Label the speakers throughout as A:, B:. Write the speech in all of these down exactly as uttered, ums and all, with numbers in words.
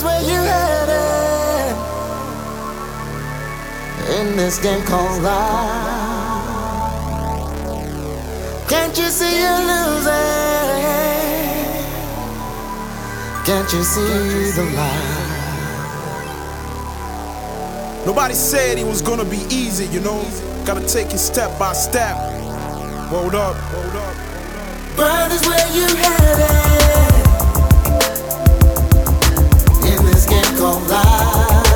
A: where you headed in this game called life. Can't you see you're losing? Can't you see the light?
B: Nobody said it was gonna be easy, you know. Gotta take it step by step. Hold up, hold up.
A: Brothers, where you headed in this game called life?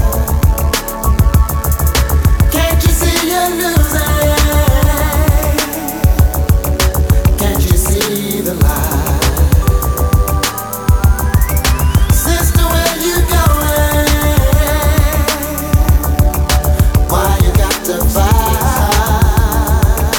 A: Can't you see you're losing? Can't you see the light? Sister, where you going? Why you got to fight?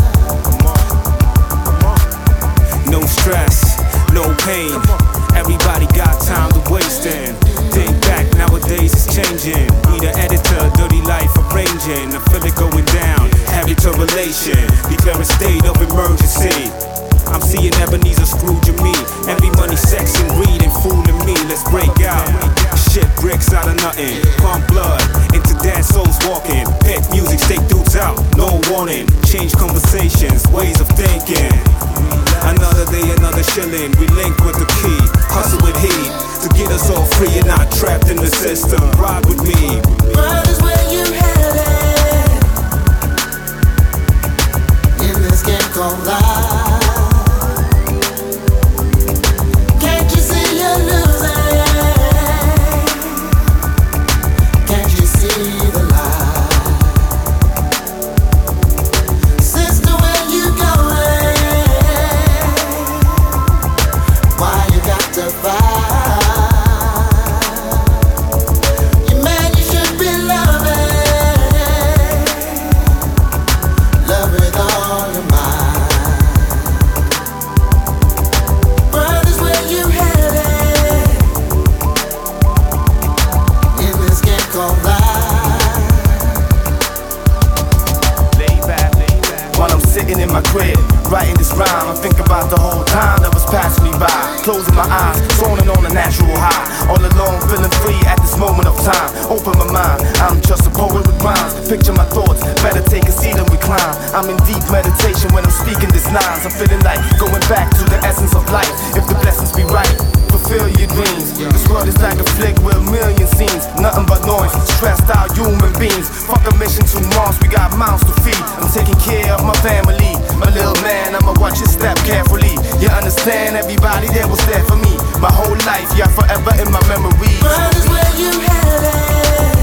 C: No stress, no pain. Everybody got time to waste in. Think back, nowadays it's changing. We the editor, dirty life arranging. I feel it going down, heavy relation. Declare a state of emergency. I'm seeing Ebenezer Scrooge and me. Envy, money, sex, and greed and fooling me. Let's break out. Shit bricks out of nothing. Pump blood into dance souls walking. Pet music, stake dudes out. No warning. Change conversations, ways of thinking. Another day, another shilling. We link with the key. Hustle with heat to get us all free and not trapped in the system. Ride with me.
A: Brothers, where you headed in this game called life? Can't you see you're losing? Can't you see the light? Sister, where you going? Why you got to fight? You man, you should be loving. Love with all your mind. Brothers, where you headed in this game called life?
D: While I'm sitting in my crib, writing this rhyme, I think about the whole time that was passing me by. Closing my eyes, zoning on a natural high. All alone, feeling free at this moment of time. Open my mind, I'm just a poet with rhymes. Picture my thoughts, better take a seat and recline. I'm in deep meditation when I'm speaking these lines. I'm feeling like going back to the essence of life. If the blessings be right, fulfill your dreams. This world is like a flick with a million scenes. Nothing but noise, stressed out human beings. Fuck a mission to Mars, we got mouths to feed. I'm taking care of my family. My little man, I'ma watch his step carefully. You understand, everybody there was there for me. My whole life, yeah, forever in my memories.
A: Brothers, where you headed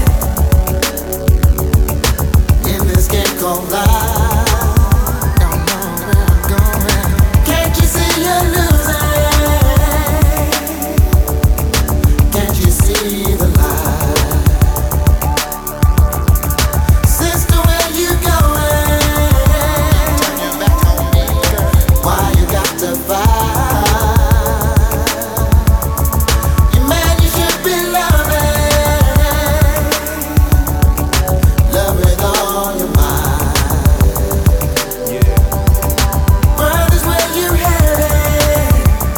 A: in this game called life? Don't know where I'm going. Can't you see you're losing? Can't you see the light? Sister, where you going? Turn your back on me, girl. Why you got to fight? You man, you should be loving. Love with all your mind. Brothers, where you headed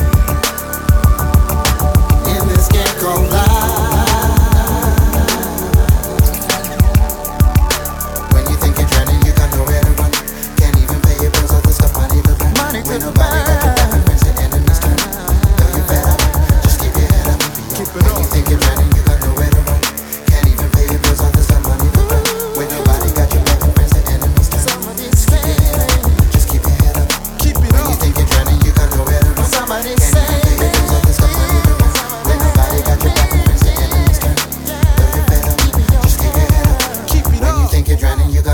A: in this game called life? When you think you're drowning, you got nowhere to run. Can't even pay your bills, all the stuff money to burn. Money to burn. Nobody got your back, and friends that end in this turn. Though you're fed up, just keep your head up and be on. When you think you're drowning, you got nowhere to run. Can't even pay your bills, all the stuff money to burn. When nobody got your back, and friends that end in this turn. Just keep your head up, just keep your head up.
B: Keep it
A: When you
B: up.
A: think you're drowning, you got nowhere to run. Can't even pay your bills, all the stuff money to burn. When nobody got your back, and friends that end in this turn. Though you're fed up, just keep your head up.
B: Keep it
A: When you
B: up.
A: think you're drowning, you